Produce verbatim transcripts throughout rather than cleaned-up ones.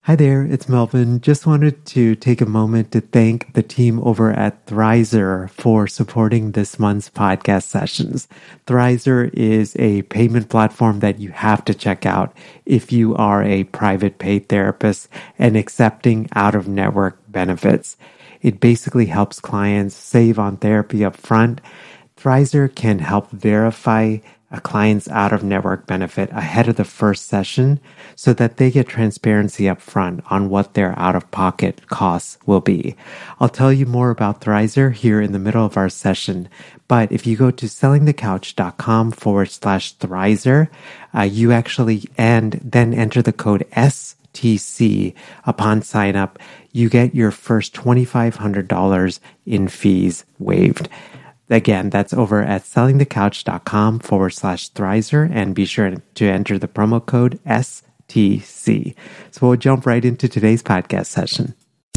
Hi there, it's Melvin. Just wanted to take a moment to thank the team over at Thrizer for supporting this month's podcast sessions. Thrizer is a payment platform that you have to check out if you are a private paid therapist and accepting out-of-network benefits. It basically helps clients save on therapy up front. Thrizer can help verify a client's out-of-network benefit ahead of the first session so that they get transparency up front on what their out-of-pocket costs will be. I'll tell you more about Thrizer here in the middle of our session, but if you go to sellingthecouch.com forward slash Thrizer, uh, you actually, and then enter the code S T C upon sign up, you get your first twenty-five hundred dollars in fees waived. Again, that's over at sellingthecouch.com forward slash Thrizer, and be sure to enter the promo code S T C. So we'll jump right into today's podcast session.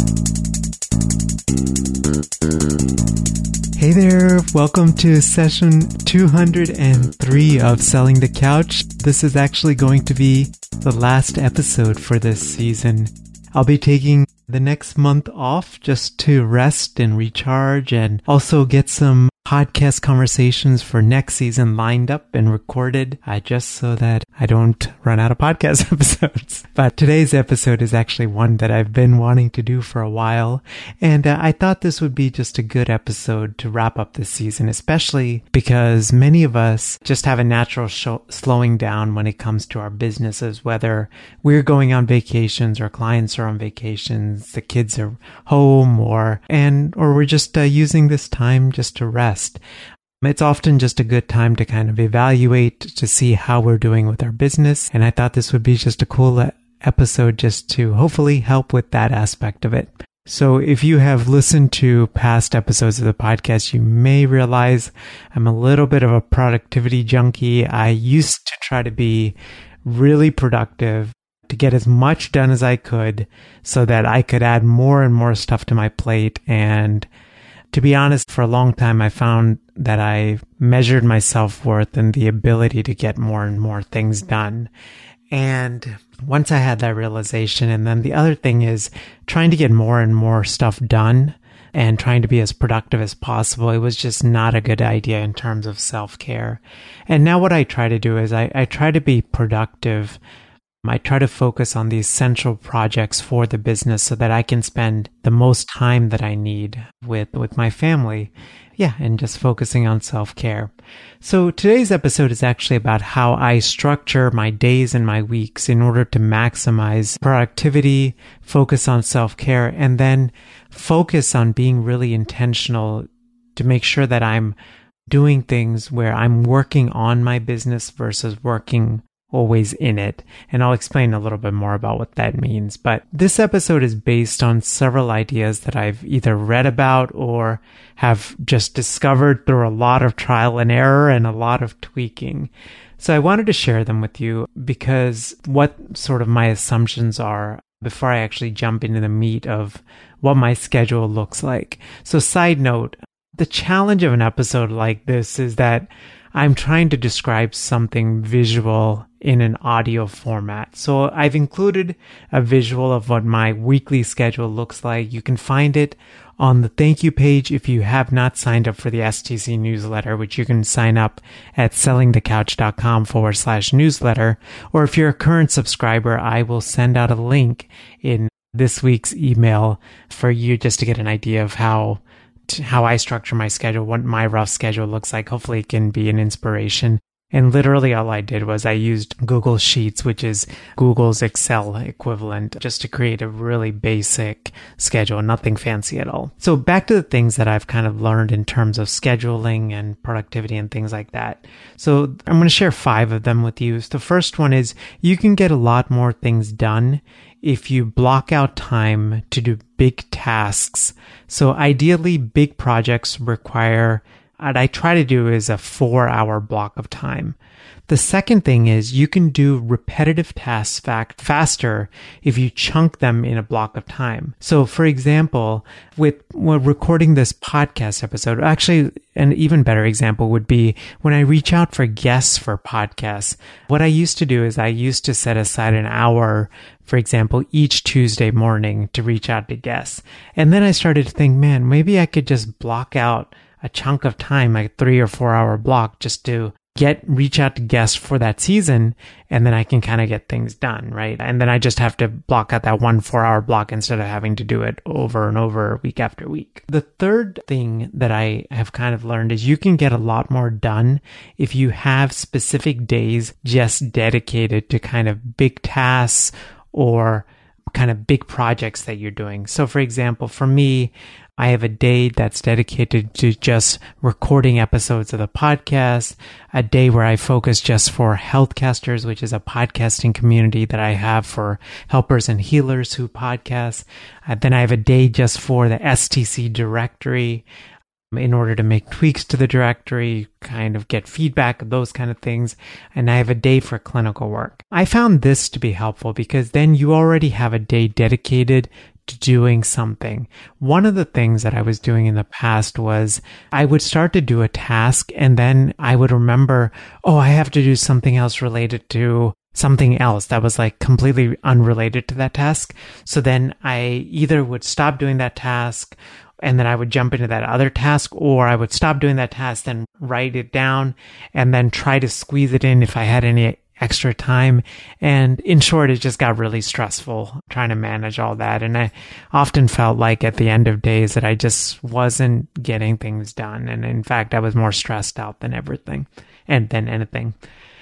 Hey there, welcome to session two hundred three of Selling the Couch. This is actually going to be the last episode for this season. I'll be taking the next month off just to rest and recharge and also get some podcast conversations for next season lined up and recorded uh, just so that I don't run out of podcast episodes. But today's episode is actually one that I've been wanting to do for a while, and uh, I thought this would be just a good episode to wrap up this season, especially because many of us just have a natural show- slowing down when it comes to our businesses, whether we're going on vacations or clients are on vacations, the kids are home, or and or we're just uh, using this time just to rest. It's often just a good time to kind of evaluate to see how we're doing with our business. And I thought this would be just a cool episode just to hopefully help with that aspect of it. So if you have listened to past episodes of the podcast, you may realize I'm a little bit of a productivity junkie. I used to try to be really productive, to get as much done as I could so that I could add more and more stuff to my plate. And to be honest, for a long time, I found that I measured my self-worth and the ability to get more and more things done. And once I had that realization, and then the other thing is trying to get more and more stuff done and trying to be as productive as possible, it was just not a good idea in terms of self-care. And now what I try to do is I, I try to be productive. I try to focus on the essential projects for the business so that I can spend the most time that I need with, with my family. Yeah, and just focusing on self-care. So today's episode is actually about how I structure my days and my weeks in order to maximize productivity, focus on self-care, and then focus on being really intentional to make sure that I'm doing things where I'm working on my business versus working always in it. And I'll explain a little bit more about what that means. But this episode is based on several ideas that I've either read about or have just discovered through a lot of trial and error and a lot of tweaking. So I wanted to share them with you because what sort of my assumptions are before I actually jump into the meat of what my schedule looks like. So side note, the challenge of an episode like this is that I'm trying to describe something visual in an audio format. So I've included a visual of what my weekly schedule looks like. You can find it on the thank you page if you have not signed up for the S T C newsletter, which you can sign up at sellingthecouch.com forward slash newsletter. Or if you're a current subscriber, I will send out a link in this week's email for you just to get an idea of how how I structure my schedule, what my rough schedule looks like. Hopefully it can be an inspiration. And literally all I did was I used Google Sheets, which is Google's Excel equivalent, just to create a really basic schedule, nothing fancy at all. So back to the things that I've kind of learned in terms of scheduling and productivity and things like that. So I'm going to share five of them with you. The first one is you can get a lot more things done if you block out time to do big tasks. So ideally, big projects require, what I try to do is a four hour block of time. The second thing is you can do repetitive tasks fact faster if you chunk them in a block of time. So for example, with when recording this podcast episode, actually an even better example would be when I reach out for guests for podcasts. What I used to do is I used to set aside an hour, for example, each Tuesday morning to reach out to guests. And then I started to think, man, maybe I could just block out a chunk of time, like a three or four hour block, just to get reach out to guests for that season, and then I can kind of get things done, right? And then I just have to block out that one four hour block instead of having to do it over and over week after week. The third thing that I have kind of learned is you can get a lot more done if you have specific days just dedicated to kind of big tasks or kind of big projects that you're doing. So for example, for me, I have a day that's dedicated to just recording episodes of the podcast, a day where I focus just for Healthcasters, which is a podcasting community that I have for helpers and healers who podcast. Uh, then I have a day just for the S T C directory in order to make tweaks to the directory, kind of get feedback, those kind of things. And I have a day for clinical work. I found this to be helpful because then you already have a day dedicated to doing something. One of the things that I was doing in the past was I would start to do a task and then I would remember, oh, I have to do something else related to something else that was like completely unrelated to that task. So then I either would stop doing that task and then I would jump into that other task, or I would stop doing that task, then write it down and then try to squeeze it in if I had any extra time. And in short, it just got really stressful trying to manage all that. And I often felt like at the end of days that I just wasn't getting things done. And in fact, I was more stressed out than everything and than anything.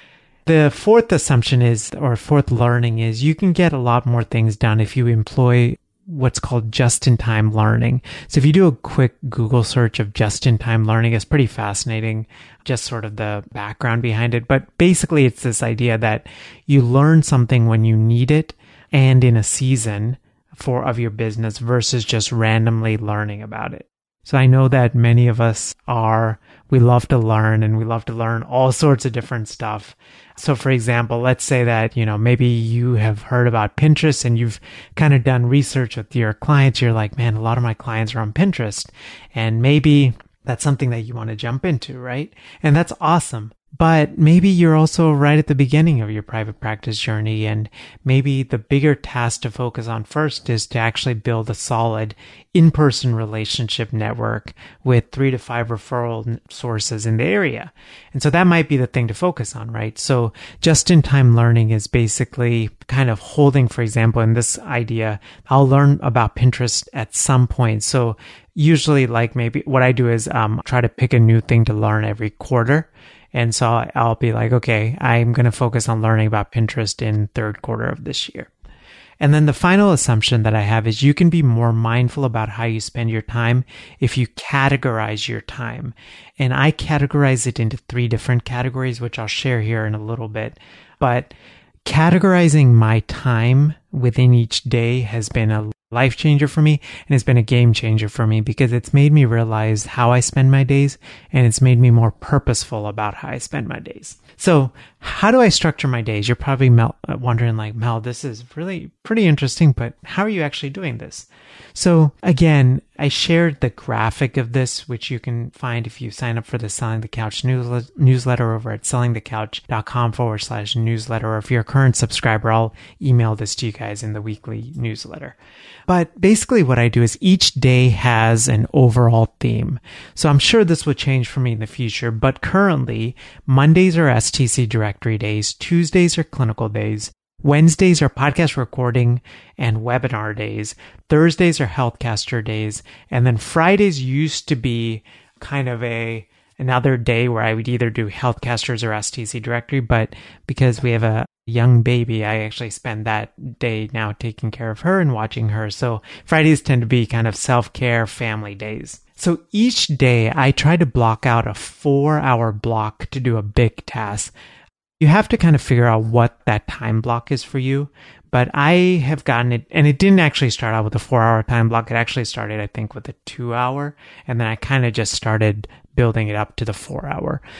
The fourth assumption is, or fourth learning is, you can get a lot more things done if you employ what's called just-in-time learning. So if you do a quick Google search of just-in-time learning, it's pretty fascinating, just sort of the background behind it. But basically, it's this idea that you learn something when you need it and in a season for of your business versus just randomly learning about it. So I know that many of us are, we love to learn and we love to learn all sorts of different stuff. So for example, let's say that, you know, maybe you have heard about Pinterest and you've kind of done research with your clients. You're like, man, a lot of my clients are on Pinterest, and maybe that's something that you want to jump into, right? And that's awesome. But maybe you're also right at the beginning of your private practice journey, and maybe the bigger task to focus on first is to actually build a solid in-person relationship network with three to five referral sources in the area. And so that might be the thing to focus on, right? So just-in-time learning is basically kind of holding, for example, in this idea, I'll learn about Pinterest at some point. So usually, like maybe what I do is um, try to pick a new thing to learn every quarter. And so I'll be like, okay, I'm going to focus on learning about Pinterest in third quarter of this year. And then the final assumption that I have is you can be more mindful about how you spend your time if you categorize your time. And I categorize it into three different categories, which I'll share here in a little bit. But categorizing my time within each day has been a life changer for me, and it's been a game changer for me because it's made me realize how I spend my days, and it's made me more purposeful about how I spend my days. So how do I structure my days? You're probably Mel, wondering like, Mel, this is really pretty interesting, but how are you actually doing this? So again, I shared the graphic of this, which you can find if you sign up for the Selling the Couch newsletter over at sellingthecouch.com forward slash newsletter. Or if you're a current subscriber, I'll email this to you guys in the weekly newsletter. But basically what I do is each day has an overall theme. So I'm sure this will change for me in the future, but currently Mondays are S T C directory days, Tuesdays are clinical days, Wednesdays are podcast recording and webinar days, Thursdays are Healthcaster days, and then Fridays used to be kind of a another day where I would either do Healthcasters or S T C directory, but because we have a young baby, I actually spend that day now taking care of her and watching her. So Fridays tend to be kind of self-care family days. So each day I try to block out a four hour block to do a big task. You have to kind of figure out what that time block is for you. But I have gotten it, and it didn't actually start out with a four hour time block. It actually started, I think, with a two hour. And then I kind of just started building it up to the four hour.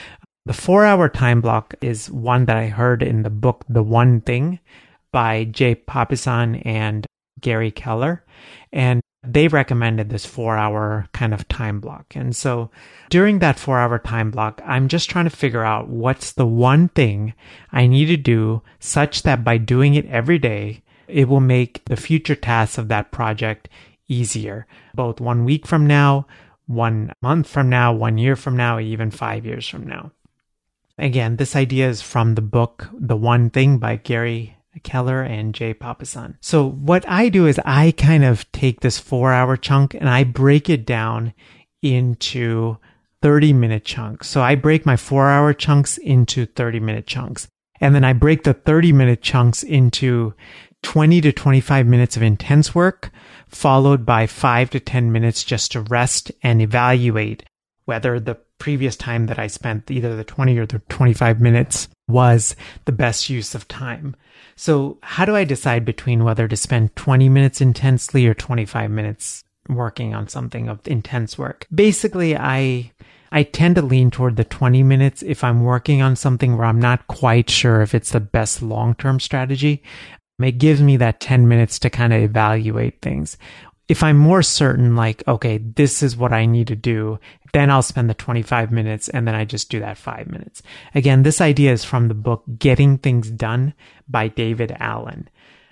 The four hour time block is one that I heard in the book, The One Thing by Jay Papasan and Gary Keller. And they recommended this four hour kind of time block. And so during that four hour time block, I'm just trying to figure out what's the one thing I need to do such that by doing it every day, it will make the future tasks of that project easier, both one week from now, one month from now, one year from now, even five years from now. Again, this idea is from the book, The One Thing by Gary Keller and Jay Papasan. So what I do is I kind of take this four hour chunk and I break it down into thirty minute chunks. So I break my four hour chunks into thirty minute chunks. And then I break the thirty minute chunks into twenty to twenty-five minutes of intense work, followed by five to ten minutes just to rest and evaluate whether the previous time that I spent, either the twenty or the twenty-five minutes, was the best use of time. So how do I decide between whether to spend twenty minutes intensely or twenty-five minutes working on something of intense work? Basically, I I tend to lean toward the twenty minutes if I'm working on something where I'm not quite sure if it's the best long-term strategy. It gives me that ten minutes to kind of evaluate things. If I'm more certain, like, okay, this is what I need to do, then I'll spend the twenty-five minutes and then I just do that five minutes. Again, this idea is from the book Getting Things Done by David Allen.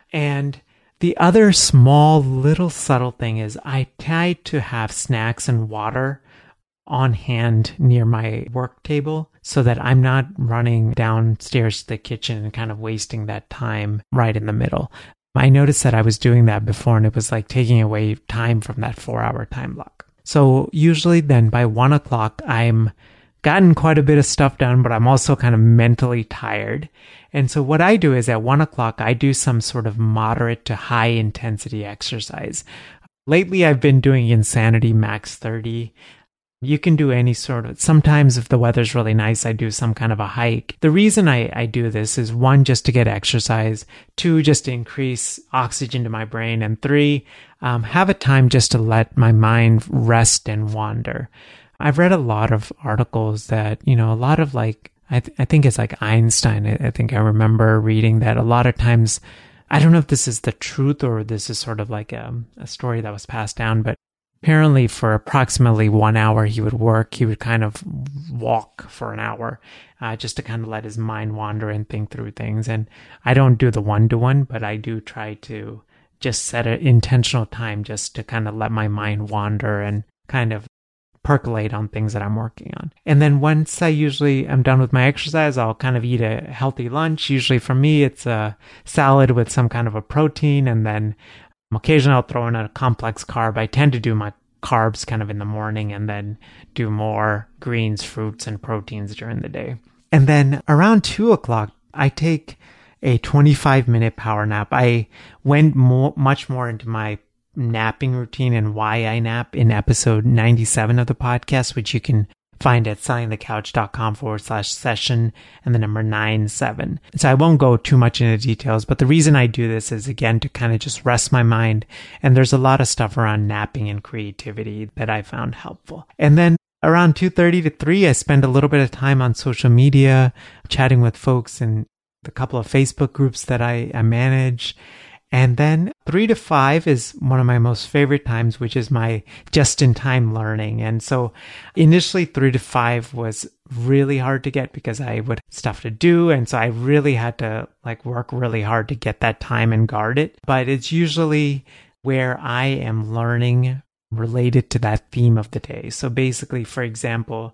And the other small little subtle thing is I try to have snacks and water on hand near my work table so that I'm not running downstairs to the kitchen and kind of wasting that time right in the middle. I noticed that I was doing that before and it was like taking away time from that four hour time block. So usually then by one o'clock, I'm gotten quite a bit of stuff done, but I'm also kind of mentally tired. And so what I do is at one o'clock, I do some sort of moderate to high intensity exercise. Lately, I've been doing Insanity Max thirty. You can do any sort of, sometimes if the weather's really nice, I do some kind of a hike. The reason I, I do this is one, just to get exercise, two, just to increase oxygen to my brain, and three, um, have a time just to let my mind rest and wander. I've read a lot of articles that, you know, a lot of like, I, th- I think it's like Einstein. I, I think I remember reading that a lot of times, I don't know if this is the truth or this is sort of like a, a story that was passed down, but apparently for approximately one hour he would work, he would kind of walk for an hour uh, just to kind of let his mind wander and think through things. And I don't do the one-to-one, but I do try to just set an intentional time just to kind of let my mind wander and kind of percolate on things that I'm working on. And then once I usually am done with my exercise, I'll kind of eat a healthy lunch. Usually for me, it's a salad with some kind of a protein, and then occasionally I'll throw in a complex carb. I tend to do my carbs kind of in the morning and then do more greens, fruits, and proteins during the day. And then around two o'clock, I take a twenty-five minute power nap. I went more, much more into my napping routine and why I nap in episode ninety-seven of the podcast, which you can find at sellingthecouch.com forward slash session and the number nine seven. So I won't go too much into details, but the reason I do this is again to kind of just rest my mind. And there's a lot of stuff around napping and creativity that I found helpful. And then around two thirty to three, I spend a little bit of time on social media, chatting with folks in the couple of Facebook groups that I, I manage. And then three to five is one of my most favorite times, which is my just-in-time learning. And so initially three to five was really hard to get because I would have stuff to do. And so I really had to like work really hard to get that time and guard it. But it's usually where I am learning related to that theme of the day. So basically, for example,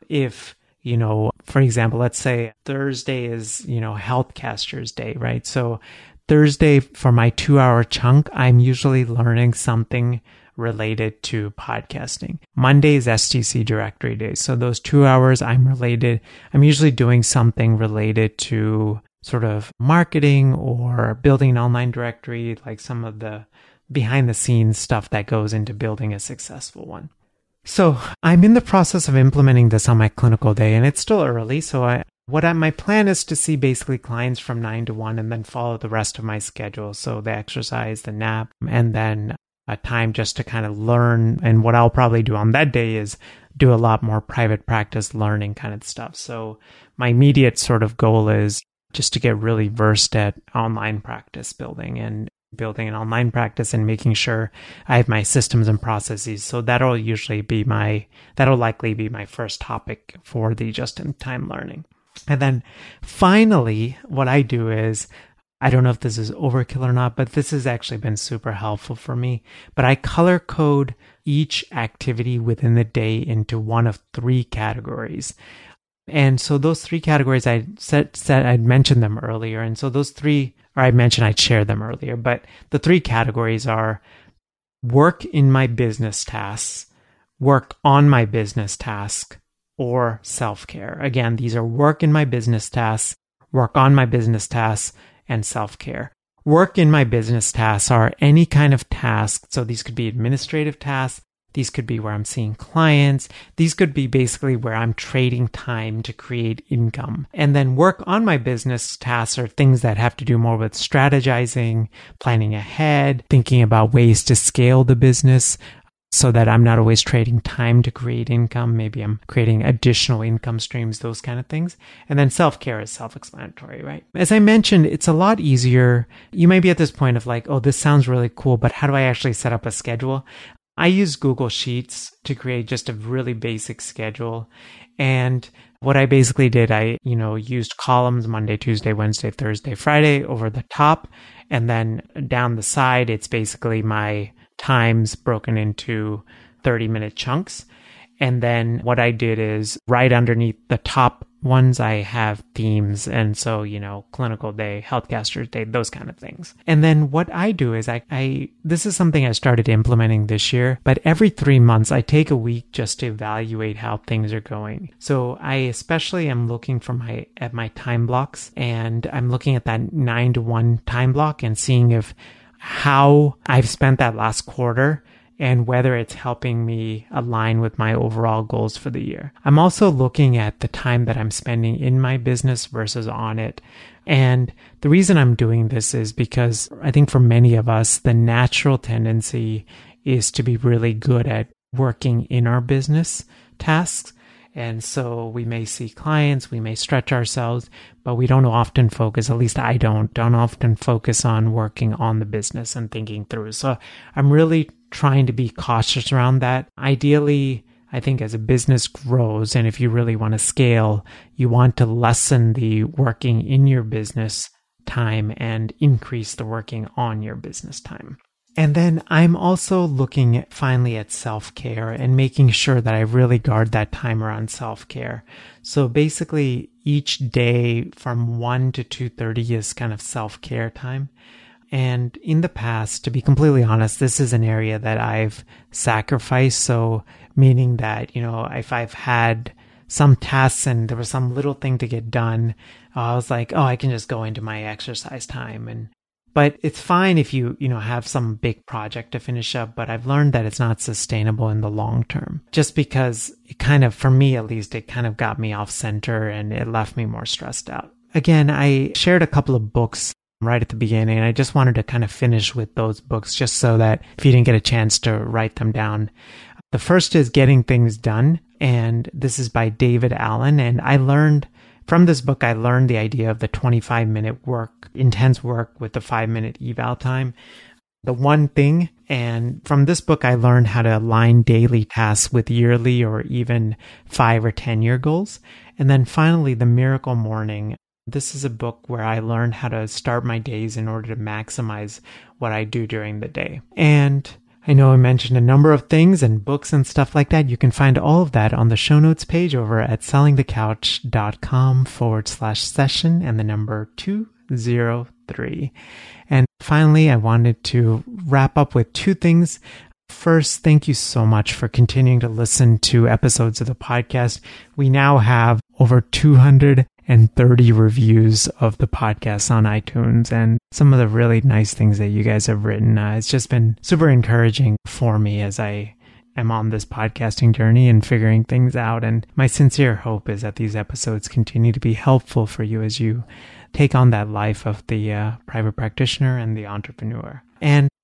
if You know, for example, let's say Thursday is, you know, Healthcasters Day, right? So Thursday for my two hour chunk, I'm usually learning something related to podcasting. Monday is S T C Directory Day. So those two hours I'm related, I'm usually doing something related to sort of marketing or building an online directory, like some of the behind the scenes stuff that goes into building a successful one. So I'm in the process of implementing this on my clinical day, and it's still early. So I, what I, my plan is to see basically clients from nine to one and then follow the rest of my schedule. So the exercise, the nap, and then a time just to kind of learn. And what I'll probably do on that day is do a lot more private practice learning kind of stuff. So my immediate sort of goal is just to get really versed at online practice building and building an online practice and making sure I have my systems and processes. So that'll usually be my, that'll likely be my first topic for the just-in-time learning. And then finally, what I do is, I don't know if this is overkill or not, but this has actually been super helpful for me. But I color code each activity within the day into one of three categories. And so those three categories, I said, said I'd mentioned them earlier. And so those three, or I mentioned I'd shared them earlier, but the three categories are work in my business tasks, work on my business task, or self-care. Again, these are work in my business tasks, work on my business tasks, and self-care. Work in my business tasks are any kind of task. So these could be administrative tasks. These could be where I'm seeing clients. These could be basically where I'm trading time to create income. And then work on my business tasks are things that have to do more with strategizing, planning ahead, thinking about ways to scale the business so that I'm not always trading time to create income. Maybe I'm creating additional income streams, those kind of things. And then self-care is self-explanatory, right? As I mentioned, it's a lot easier. You may be at this point of like, oh, this sounds really cool, but how do I actually set up a schedule? I use Google Sheets to create just a really basic schedule. And what I basically did, I, you know, used columns Monday, Tuesday, Wednesday, Thursday, Friday over the top. And then down the side, it's basically my times broken into thirty minute chunks. And then what I did is right underneath the top ones, I have themes. And so, you know, clinical day, healthcasters day, those kind of things. And then what I do is I, I, this is something I started implementing this year, but every three months, I take a week just to evaluate how things are going. So I especially am looking for my, at my time blocks, and I'm looking at that nine to one time block and seeing if how I've spent that last quarter and whether it's helping me align with my overall goals for the year. I'm also looking at the time that I'm spending in my business versus on it. And the reason I'm doing this is because I think for many of us, the natural tendency is to be really good at working in our business tasks. And so we may see clients, we may stretch ourselves, but we don't often focus, at least I don't, don't often focus on working on the business and thinking through. So I'm really trying to be cautious around that. Ideally, I think as a business grows, and if you really want to scale, you want to lessen the working in your business time and increase the working on your business time. And then I'm also looking at, finally at self-care and making sure that I really guard that time around self-care. So basically each day from one to two thirty is kind of self-care time. And in the past, to be completely honest, this is an area that I've sacrificed. So meaning that, you know, if I've had some tasks and there was some little thing to get done, uh, I was like, oh, I can just go into my exercise time. And But it's fine if you, you know, have some big project to finish up, but I've learned that it's not sustainable in the long term. Just because it kind of, for me at least, it kind of got me off center and it left me more stressed out. Again, I shared a couple of books right at the beginning, and I just wanted to kind of finish with those books just so that if you didn't get a chance to write them down. The first is Getting Things Done, and this is by David Allen, and I learned From this book, I learned the idea of the twenty-five minute work, intense work with the five minute eval time. The one thing, and from this book, I learned how to align daily tasks with yearly or even five or ten year goals. And then finally, The Miracle Morning. This is a book where I learned how to start my days in order to maximize what I do during the day. And I know I mentioned a number of things and books and stuff like that. You can find all of that on the show notes page over at sellingthecouch.com forward slash session and the number two oh three. And finally, I wanted to wrap up with two things. First, thank you so much for continuing to listen to episodes of the podcast. We now have over two hundred thirty reviews of the podcast on iTunes and some of the really nice things that you guys have written. Uh, it's just been super encouraging for me as I am on this podcasting journey and figuring things out. And my sincere hope is that these episodes continue to be helpful for you as you take on that life of the uh, private practitioner and the entrepreneur. And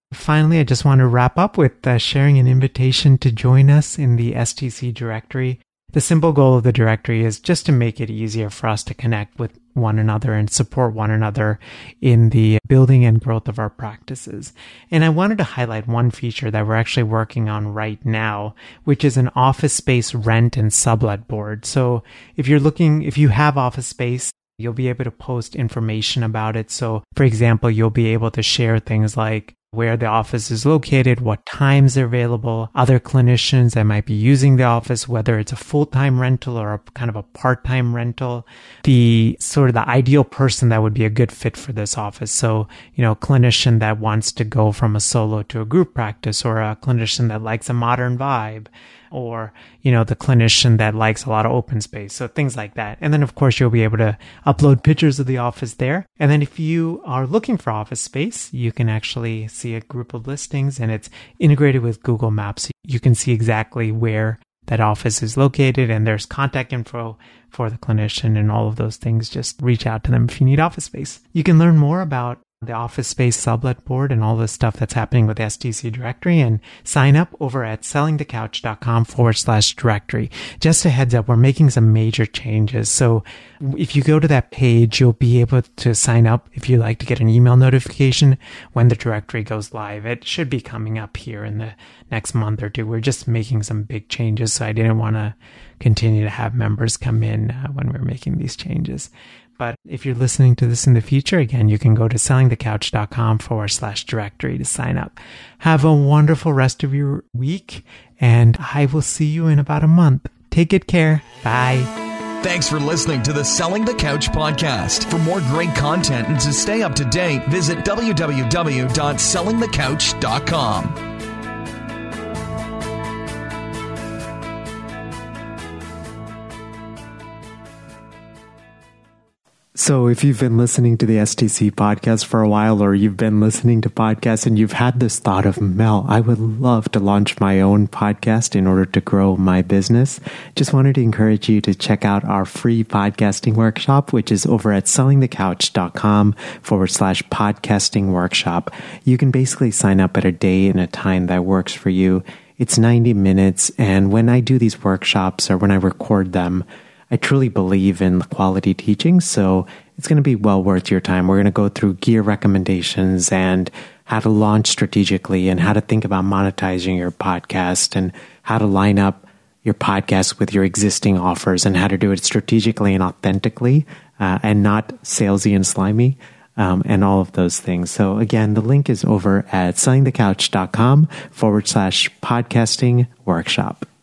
Finally, I just want to wrap up with uh, sharing an invitation to join us in the S T C directory. The simple goal of the directory is just to make it easier for us to connect with one another and support one another in the building and growth of our practices. And I wanted to highlight one feature that we're actually working on right now, which is an office space rent and sublet board. So if you're looking, if you have office space, you'll be able to post information about it. So for example, you'll be able to share things like where the office is located, what times are available, other clinicians that might be using the office, whether it's a full-time rental or a kind of a part-time rental, the sort of the ideal person that would be a good fit for this office. So, you know, a clinician that wants to go from a solo to a group practice, or a clinician that likes a modern vibe, or, you know, the clinician that likes a lot of open space. So things like that. And then, of course, you'll be able to upload pictures of the office there. And then if you are looking for office space, you can actually see a group of listings, and it's integrated with Google Maps. You can see exactly where that office is located, and there's contact info for the clinician and all of those things. Just reach out to them if you need office space. You can learn more about the office space sublet board and all the stuff that's happening with S T C directory, and sign up over at sellingthecouch.com forward slash directory. Just a heads up, we're making some major changes. So if you go to that page, you'll be able to sign up if you like to get an email notification when the directory goes live. It should be coming up here in the next month or two. We're just making some big changes, so I didn't want to continue to have members come in uh, when we're making these changes. But if you're listening to this in the future, again, you can go to sellingthecouch.com forward slash directory to sign up. Have a wonderful rest of your week, and I will see you in about a month. Take good care. Bye. Thanks for listening to the Selling the Couch podcast. For more great content and to stay up to date, visit w w w dot selling the couch dot com. So if you've been listening to the S T C podcast for a while, or you've been listening to podcasts and you've had this thought of, Mel, I would love to launch my own podcast in order to grow my business, just wanted to encourage you to check out our free podcasting workshop, which is over at sellingthecouch.com forward slash podcasting workshop. You can basically sign up at a day and a time that works for you. It's ninety minutes. And when I do these workshops, or when I record them, I truly believe in quality teaching, so it's going to be well worth your time. We're going to go through gear recommendations and how to launch strategically, and how to think about monetizing your podcast, and how to line up your podcast with your existing offers, and how to do it strategically and authentically, uh, and not salesy and slimy, um, and all of those things. So again, the link is over at sellingthecouch.com forward slash podcasting workshop.